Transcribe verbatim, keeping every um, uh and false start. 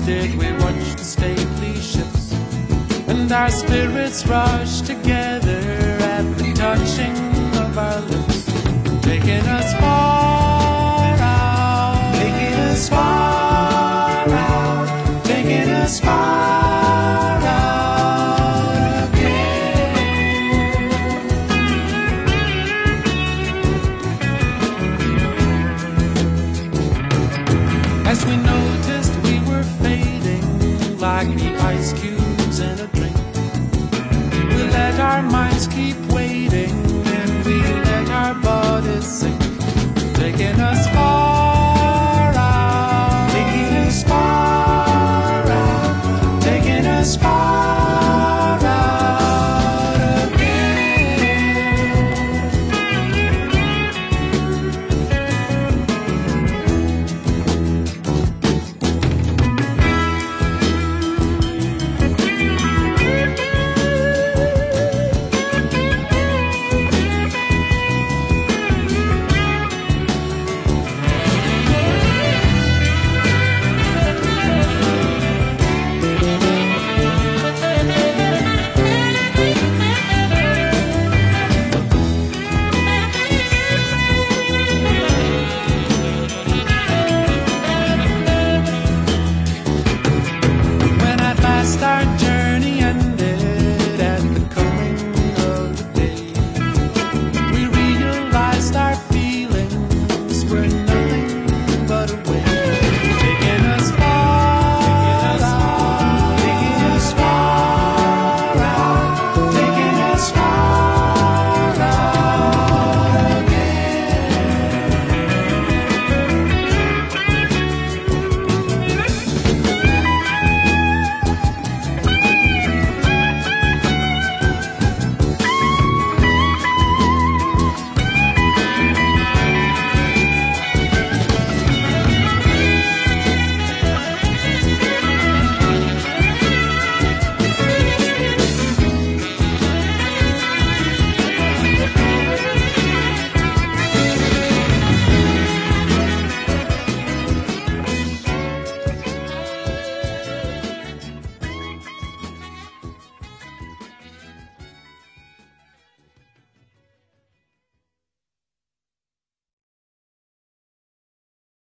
did we watch the stately ships, and our spirits rushed together at the touching of our lips, taking us far out, taking us far out, taking us far out again. As we noticed we were fading like the ice cubes in a drink, we let our minds keep